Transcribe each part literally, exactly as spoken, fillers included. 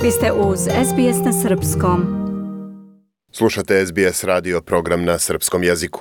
Vi ste uz S B S na srpskom. Slušate S B S radio program na srpskom jeziku.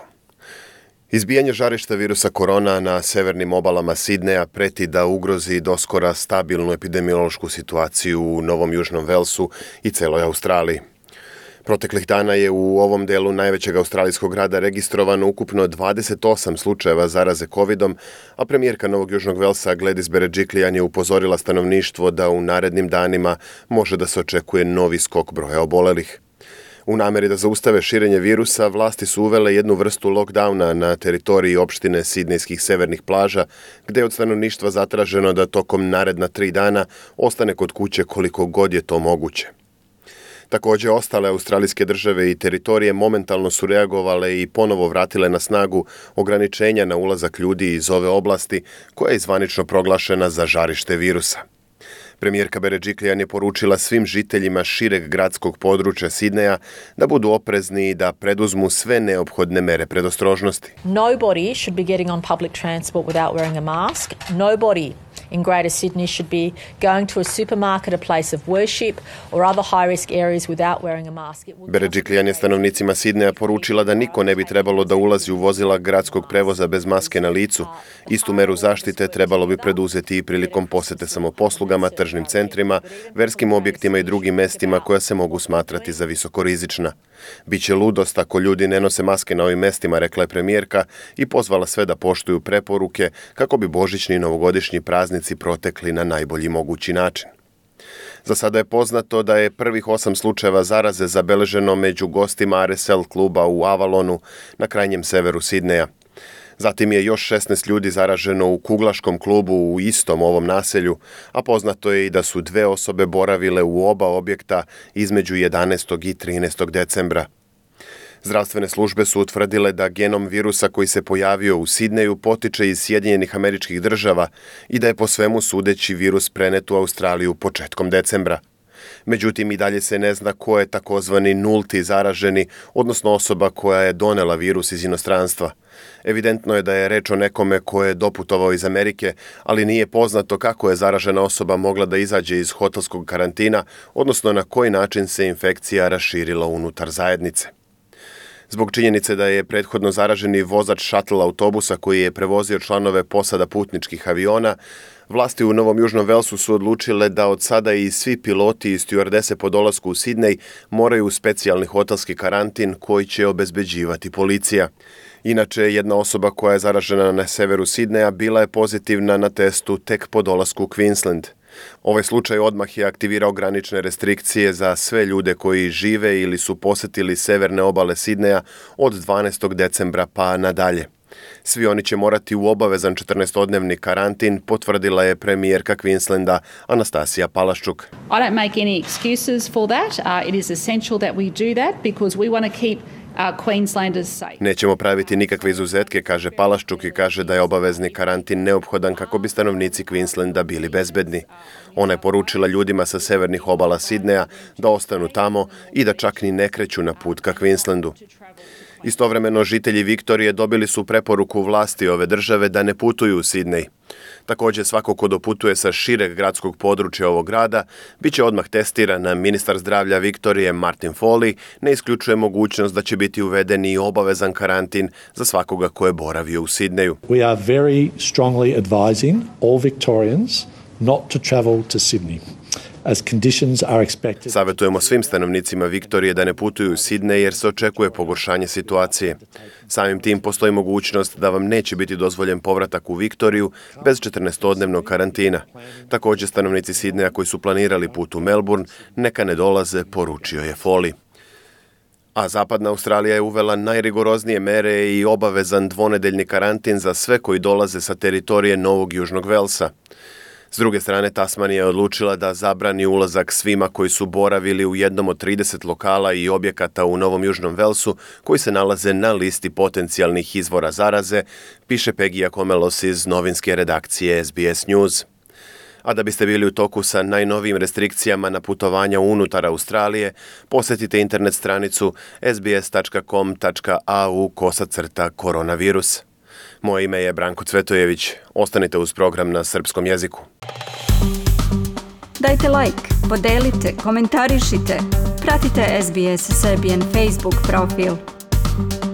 Izbijanje žarišta virusa korona na severnim obalama Sidneja preti da ugrozi doskora stabilnu epidemiološku situaciju u Novom Južnom Velsu i celoj Australiji. Proteklih dana je u ovom delu najvećeg australijskog grada registrovano ukupno dvadeset osam slučajeva zaraze covidom, a premijerka Novog Južnog Velsa Gladys Berejiklian je upozorila stanovništvo da u narednim danima može da se očekuje novi skok broja obolelih. U nameri da zaustave širenje virusa, vlasti su uvele jednu vrstu lockdowna na teritoriji opštine sidnejskih severnih plaža, gde je od stanovništva zatraženo da tokom naredna tri dana ostane kod kuće koliko god je to moguće. Također, ostale australijske države i teritorije momentalno su reagovale i ponovo vratile na snagu ograničenja na ulazak ljudi iz ove oblasti, koja je zvanično proglašena za žarište virusa. Premijerka Berejiklian je poručila svim žiteljima šireg gradskog područja Sidneja da budu oprezni i da preduzmu sve neophodne mere predostrožnosti. Nobody should be getting on public transport without wearing a mask. Nobody in Greater Sydney should be going to a supermarket, a place of worship or other high-risk areas without wearing a mask. Berejiklian je stanovnicima Sidneja poručila da niko ne bi trebalo da ulazi u vozila gradskog prevoza bez maske na licu. Istu meru zaštite trebalo bi preduzeti i prilikom posete samoposlugama, tržnim centrima, verskim objektima i drugim mestima koja se mogu smatrati za visokorizična. Biće ludost ako ljudi ne nose maske na ovim mestima, rekla je premijerka i pozvala sve da poštuju preporuke kako bi božićni i novogodišnji praznici protekli na najbolji mogući način. Za sada je poznato da je prvih osam slučajeva zaraze zabeleženo među gostima R S L kluba u Avalonu na krajnjem severu Sidneja. Zatim je još šesnaest ljudi zaraženo u kuglaškom klubu u istom ovom naselju, a poznato je i da su dve osobe boravile u oba objekta između jedanaestog i trinaestog decembra. Zdravstvene službe su utvrdile da genom virusa koji se pojavio u Sidneju potiče iz Sjedinjenih Američkih Država i da je po svemu sudeći virus prenet u Australiju početkom decembra. Međutim, i dalje se ne zna ko je takozvani nulti zaraženi, odnosno osoba koja je donela virus iz inostranstva. Evidentno je da je reč o nekome ko je doputovao iz Amerike, ali nije poznato kako je zaražena osoba mogla da izađe iz hotelskog karantina, odnosno na koji način se infekcija raširila unutar zajednice. Zbog činjenice da je prethodno zaraženi vozač šatl autobusa koji je prevozio članove posada putničkih aviona, vlasti u Novom Južnom Velsu su odlučile da od sada i svi piloti i stjuardese po dolasku u Sidnej moraju u specijalni hotelski karantin koji će obezbeđivati policija. Inače, jedna osoba koja je zaražena na severu Sidneja bila je pozitivna na testu tek po dolasku u Queensland. Ovaj slučaj odmah je aktivirao granične restrikcije za sve ljude koji žive ili su posetili severne obale Sidneja od dvanaestog decembra pa nadalje. Svi oni će morati u obavezan četrnaestodnevni karantin, potvrdila je premijerka Queenslanda Anastasija Palaščuk. I don't make any excuses for that. Uh, it is essential that we do that because we want to keep uh, Queenslanders safe. Nećemo praviti nikakve izuzetke, kaže Palaščuk i kaže da je obavezni karantin neophodan kako bi stanovnici Queenslanda bili bezbedni. Ona je poručila ljudima sa severnih obala Sidneja da ostanu tamo i da čak ni ne kreću na put ka Queenslandu. Istovremeno, žitelji Viktorije dobili su preporuku vlasti ove države da ne putuju u Sidnej. Također, svako ko doputuje sa šireg gradskog područja ovog grada biće odmah testiran, a ministar zdravlja Viktorije Martin Foley ne isključuje mogućnost da će biti uveden i obavezan karantin za svakoga ko je boravio u Sidneju. We are very strongly advising all Victorians not to travel to Sydney. As conditions are expected. Savjetujemo svim stanovnicima Viktorije da ne putuju u Sidnej jer se očekuje pogoršanje situacije. Samim tim postoji mogućnost da vam neće biti dozvoljen povratak u Viktoriju bez četrnaestodnevnog karantina. Također, stanovnici Sidneja koji su planirali put u Melbourne neka ne dolaze, poručio je Foley. A zapadna Australija je uvela najrigoroznije mere i obavezan dvonedeljni karantin za sve koji dolaze sa teritorije Novog Južnog Velsa. S druge strane, Tasmanija je odlučila da zabrani ulazak svima koji su boravili u jednom od trideset lokala i objekata u Novom Južnom Velsu koji se nalaze na listi potencijalnih izvora zaraze, piše Pegija Komelos iz novinske redakcije S B S News. A da biste bili u toku sa najnovijim restrikcijama na putovanja unutar Australije, posjetite internet stranicu s b s tačka com tačka a u kosacrta koronavirus. Moje ime je Branko Cvetojević. Ostanite uz program na srpskom jeziku. Dajte like, podelite, komentarišite. Pratite S B S Serbian Facebook profil.